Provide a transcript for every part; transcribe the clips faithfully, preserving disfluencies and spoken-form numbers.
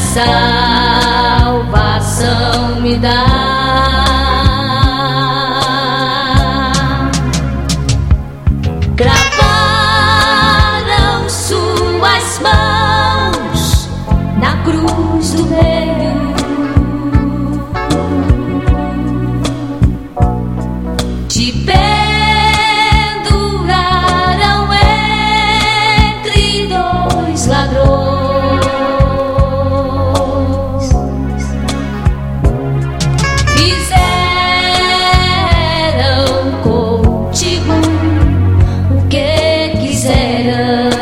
salvação me dá. Gravaram suas mãos na cruz do meio, te penduraram entre dois ladrões, fizeram contigo o que quiseram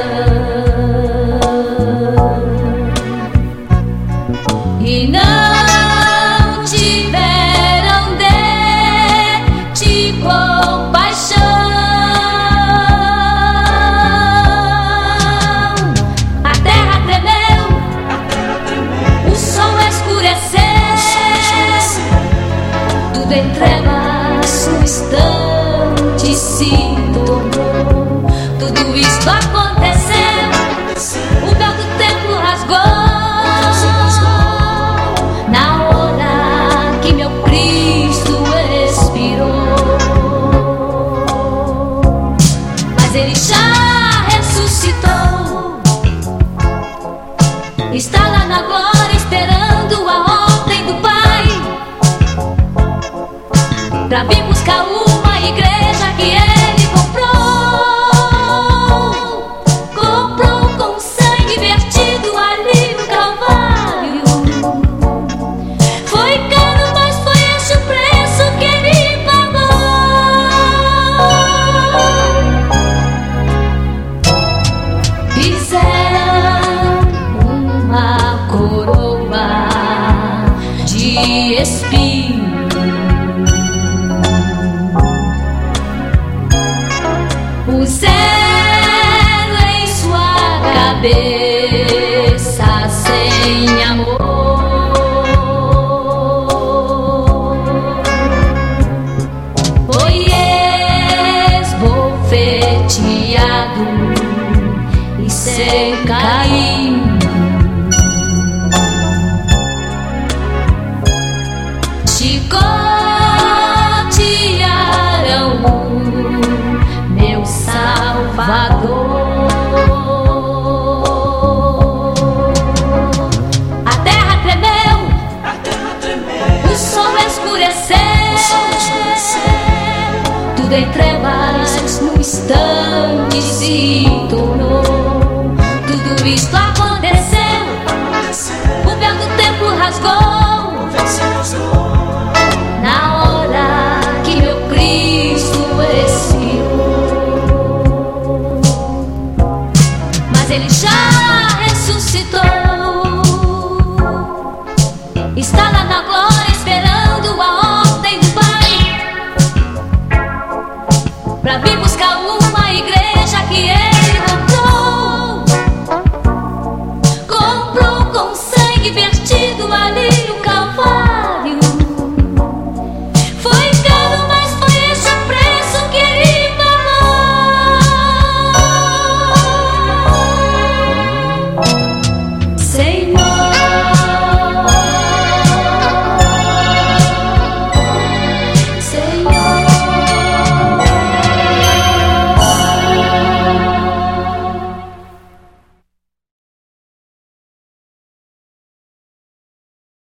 e não tiveram de ti compaixão. A terra tremeu, o sol escureceu, tudo em trevas no instante se tornou. Tudo isto aconteceu, o véu do templo rasgou na hora que meu Cristo expirou. Mas ele já ressuscitou, está lá na glória esperando a ordem do Pai pra vir buscar uma igreja que ele comprou. Comprou com sangue vertido ali no Calvário. Foi caro, mas foi este o preço que ele pagou. Fizeram uma coroa de espinho, puseram em sua cabeça sem amor. Foi esbofeteado e sem carinho, chicotearam meu Salvador. A terra tremeu, o sol escureceu, tudo em trevas no instante se tornou. Tudo isto aconteceu, o véu do templo rasgou